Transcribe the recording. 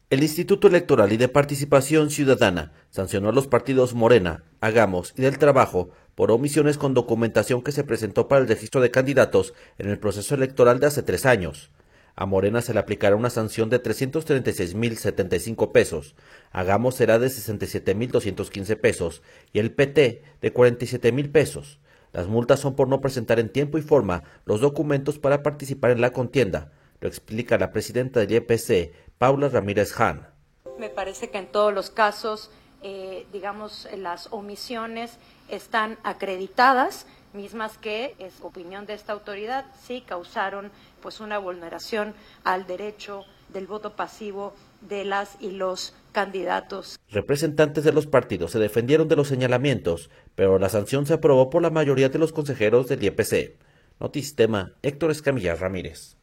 El Instituto Electoral y de Participación Ciudadana sancionó a los partidos Morena, Hagamos y del Trabajo por omisiones con documentación que se presentó para el registro de candidatos en el proceso electoral de hace 3 años. A Morena se le aplicará una sanción de 336.075 pesos, Hagamos será de 67.215 pesos y el PT de 47.000 pesos. Las multas son por no presentar en tiempo y forma los documentos para participar en la contienda, lo explica la presidenta del YPC, Paula Ramírez Han. Me parece que en todos los casos, las omisiones están acreditadas, mismas que, es opinión de esta autoridad, sí causaron pues una vulneración al derecho del voto pasivo de las y los candidatos. Representantes de los partidos se defendieron de los señalamientos, pero la sanción se aprobó por la mayoría de los consejeros del YPC. Notistema, Héctor Escamilla Ramírez.